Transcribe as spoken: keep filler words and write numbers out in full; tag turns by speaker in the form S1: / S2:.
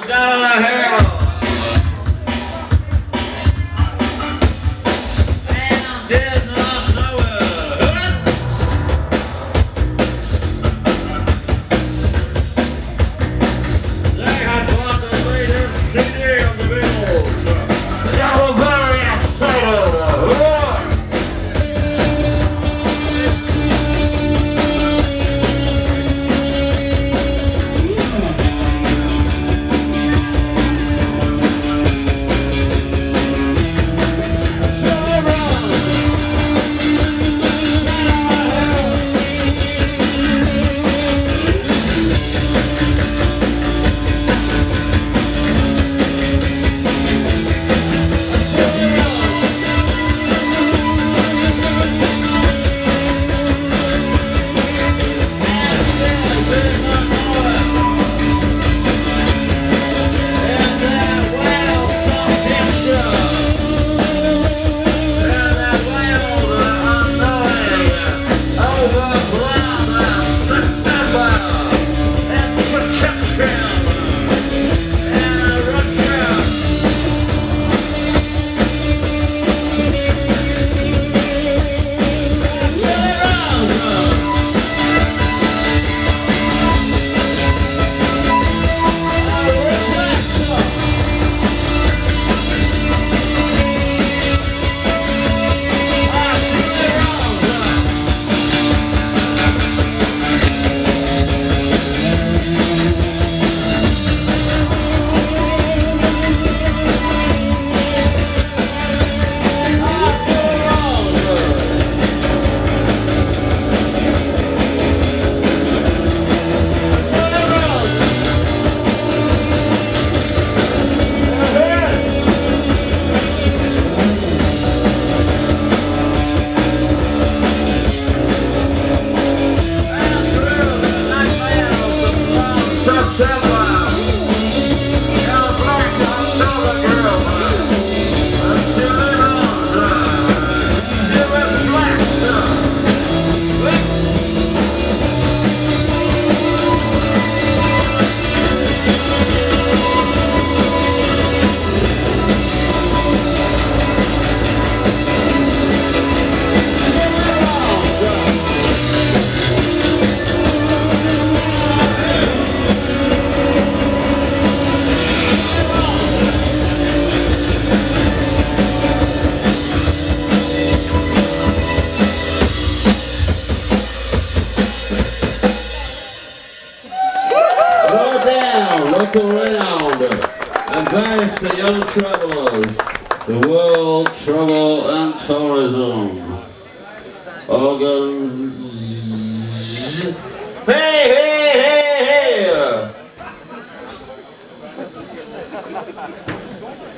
S1: down the hill. And did not know it. They had bought the latest C D of the Beatles. They were very excited. Look around, advance the young travelers, the world, travel and tourism. Organs. Hey, hey!